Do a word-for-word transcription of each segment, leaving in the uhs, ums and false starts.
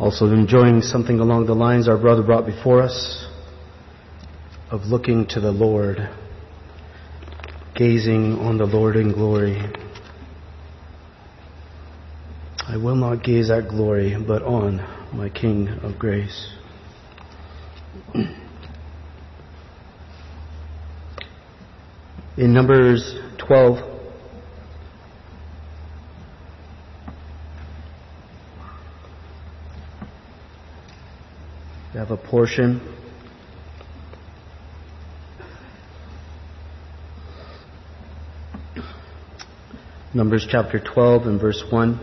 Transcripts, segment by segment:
Also enjoying something along the lines our brother brought before us of looking to the Lord, gazing on the Lord in glory. I will not gaze at glory, but on my King of grace. In Numbers twelve, we have a portion. Numbers chapter twelve and verse one.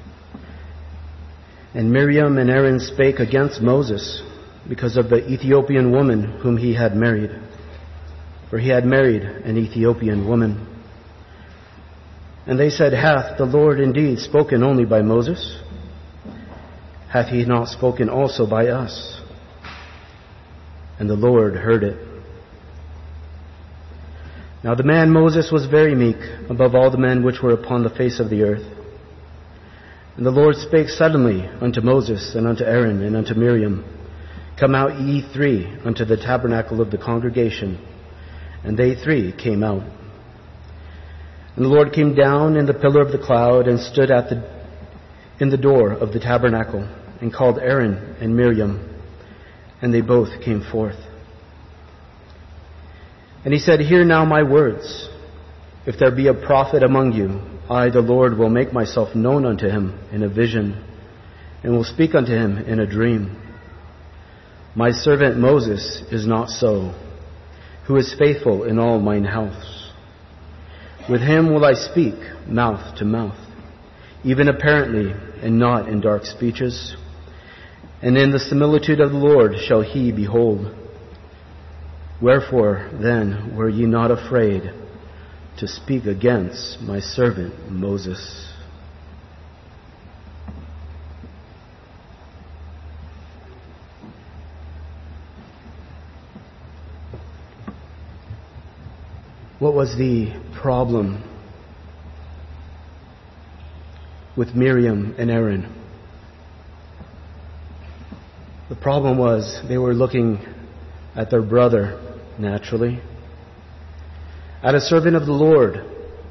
And Miriam and Aaron spake against Moses because of the Ethiopian woman whom he had married. For he had married an Ethiopian woman. And they said, Hath the Lord indeed spoken only by Moses? Hath he not spoken also by us? And the Lord heard it. Now the man Moses was very meek above all the men which were upon the face of the earth. And the Lord spake suddenly unto Moses and unto Aaron and unto Miriam, Come out ye three unto the tabernacle of the congregation. And they three came out. And the Lord came down in the pillar of the cloud and stood at the in the door of the tabernacle and called Aaron and Miriam. And they both came forth. And he said, Hear now my words. If there be a prophet among you, I, the Lord, will make myself known unto him in a vision, and will speak unto him in a dream. My servant Moses is not so, who is faithful in all mine house. With him will I speak mouth to mouth, even apparently, and not in dark speeches. And in the similitude of the Lord shall he behold. Wherefore, then, were ye not afraid to speak against my servant Moses? What was the problem with Miriam and Aaron? The problem was they were looking at their brother, naturally, at a servant of the Lord.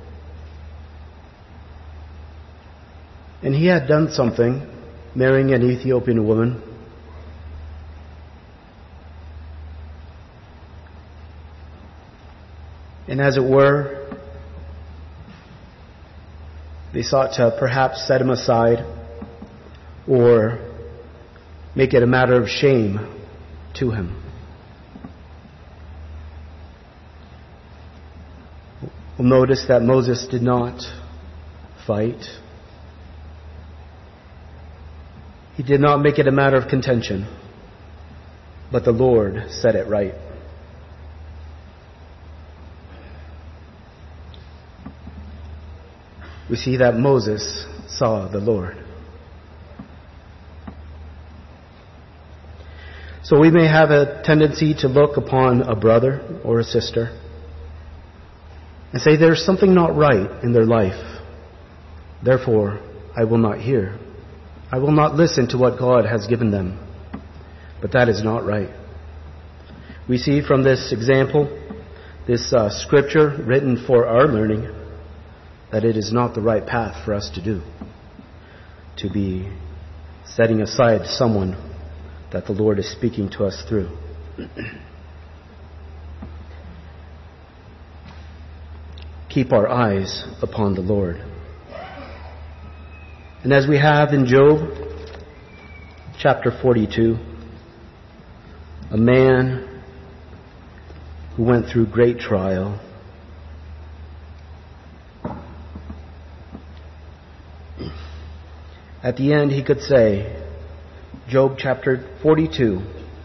And he had done something, marrying an Ethiopian woman. And as it were, they sought to perhaps set him aside or make it a matter of shame to him. We'll notice that Moses did not fight. He did not make it a matter of contention, but the Lord set it right. We see that Moses saw the Lord. So we may have a tendency to look upon a brother or a sister and say there's something not right in their life. Therefore, I will not hear. I will not listen to what God has given them. But that is not right. We see from this example, this uh, scripture written for our learning, that it is not the right path for us to do. To be setting aside someone that the Lord is speaking to us through. Keep our eyes upon the Lord. And as we have in Job chapter forty-two, a man who went through great trial, at the end he could say, Job chapter forty-two,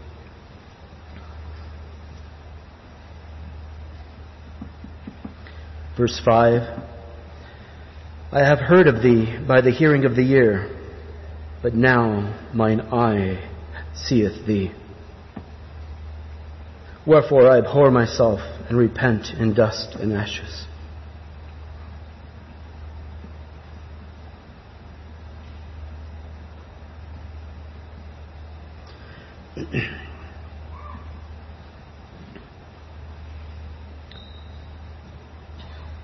verse five, I have heard of thee by the hearing of the ear, but now mine eye seeth thee. Wherefore I abhor myself and repent in dust and ashes.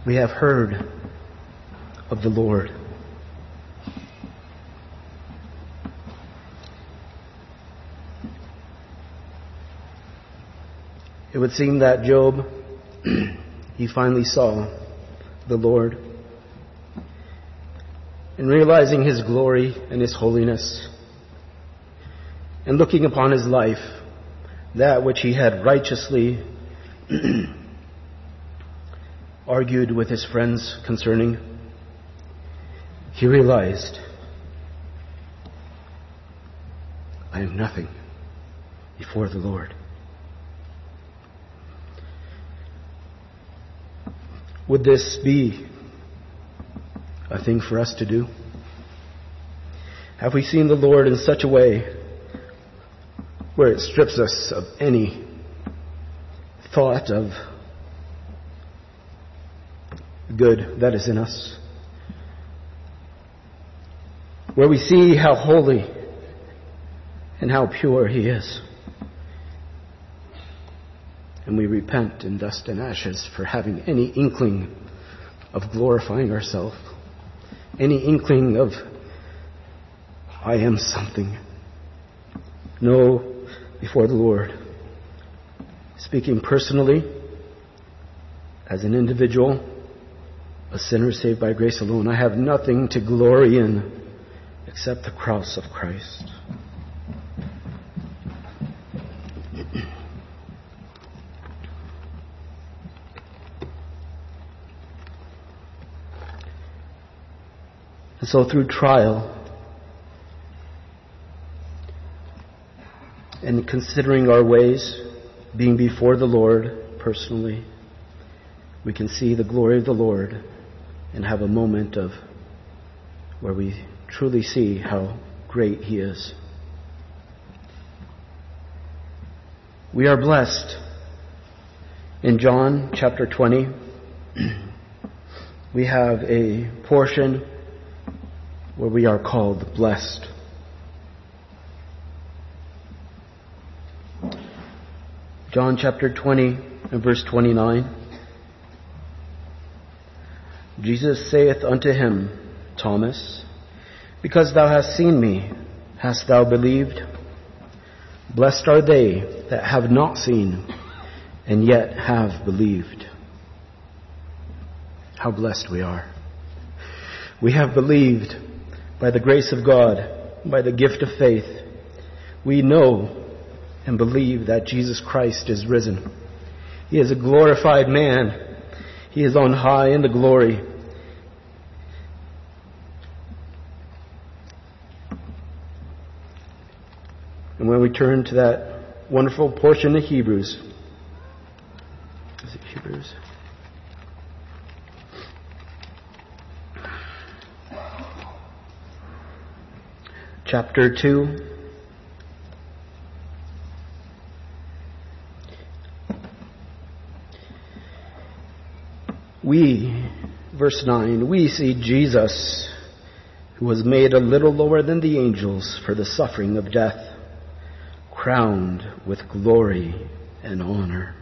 We have heard of the Lord. It would seem that Job, he finally saw the Lord. And realizing His glory and His holiness, and looking upon his life, that which he had righteously argued with his friends concerning, he realized, I am nothing before the Lord. Would this be a thing for us to do? Have we seen the Lord in such a way where it strips us of any thought of good that is in us? Where we see how holy and how pure He is, and we repent in dust and ashes for having any inkling of glorifying ourselves, any inkling of I am something. No, before the Lord, speaking personally, as an individual, a sinner saved by grace alone, I have nothing to glory in except the cross of Christ. And so through trial and considering our ways, being before the Lord personally, we can see the glory of the Lord and have a moment of where we truly see how great He is. We are blessed. In John chapter twenty, we have a portion where we are called blessed. John chapter twenty and verse twenty-nine. Jesus saith unto him, Thomas, because thou hast seen me, hast thou believed? Blessed are they that have not seen, and yet have believed. How blessed we are. We have believed by the grace of God, by the gift of faith. We know and believe that Jesus Christ is risen. He is a glorified man. He is on high in the glory. And when we turn to that wonderful portion of Hebrews, is it Hebrews? Chapter two. We, verse nine, we see Jesus, who was made a little lower than the angels for the suffering of death, crowned with glory and honor.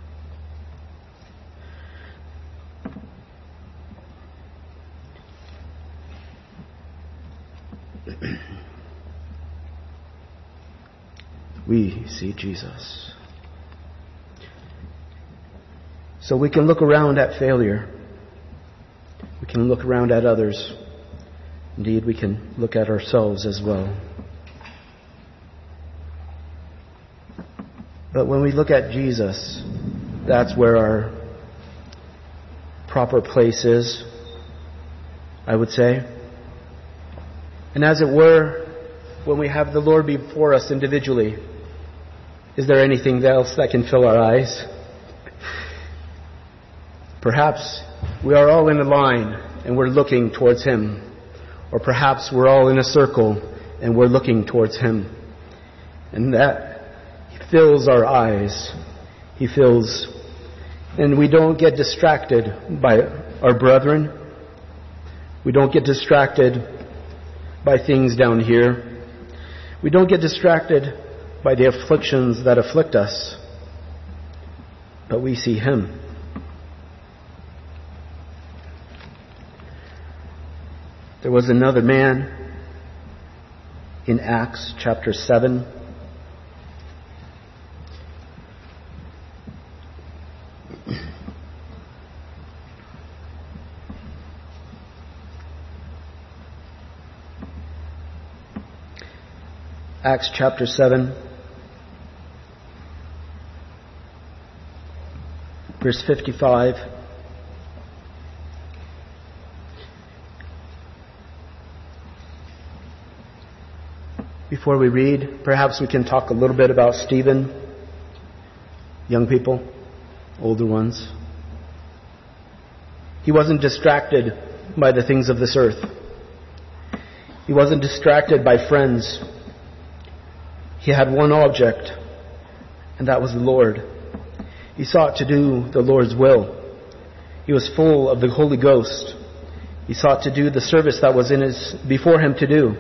We see Jesus. So we can look around at failure. We can look around at others. Indeed, we can look at ourselves as well. But when we look at Jesus, that's where our proper place is, I would say. And as it were, when we have the Lord before us individually, is there anything else that can fill our eyes? Perhaps we are all in a line and we're looking towards Him. Or perhaps we're all in a circle and we're looking towards Him. And that fills our eyes. He fills. And we don't get distracted by our brethren. We don't get distracted by things down here. We don't get distracted by the afflictions that afflict us. But we see Him. There was another man in Acts chapter seven. Acts chapter seven, verse fifty-five. Before we read, perhaps we can talk a little bit about Stephen. Young people, older ones. He wasn't distracted by the things of this earth. He wasn't distracted by friends. He had one object, and that was the Lord. He sought to do the Lord's will. He was full of the Holy Ghost. He sought to do the service that was in his before him to do.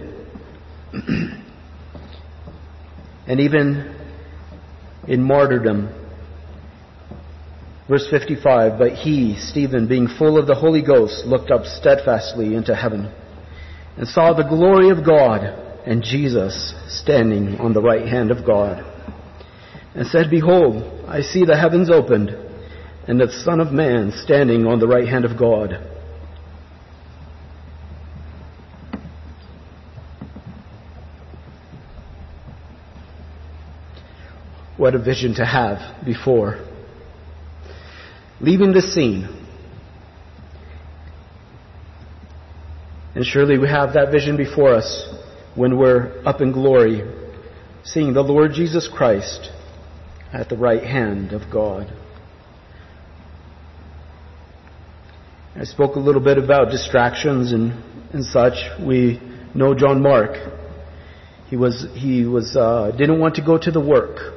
And even in martyrdom, verse fifty-five, but he, Stephen, being full of the Holy Ghost, looked up steadfastly into heaven and saw the glory of God and Jesus standing on the right hand of God, and said, Behold, I see the heavens opened, and the Son of Man standing on the right hand of God. What a vision to have before leaving the scene. And surely we have that vision before us when we're up in glory, seeing the Lord Jesus Christ at the right hand of God. I spoke a little bit about distractions and, and such. We know John Mark. He was he was uh, didn't want to go to the work.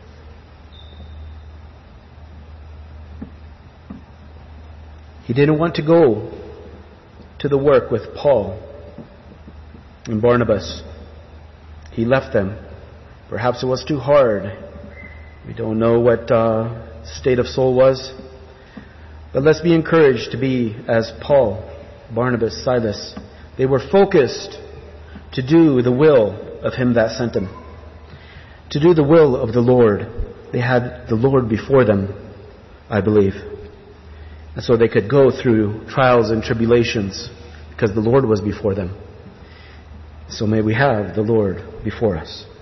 He didn't want to go to the work with Paul and Barnabas. He left them. Perhaps it was too hard. We don't know what uh, state of soul was. But let's be encouraged to be as Paul, Barnabas, Silas. They were focused to do the will of Him that sent them. To do the will of the Lord. They had the Lord before them, I believe. And so they could go through trials and tribulations because the Lord was before them. So may we have the Lord before us.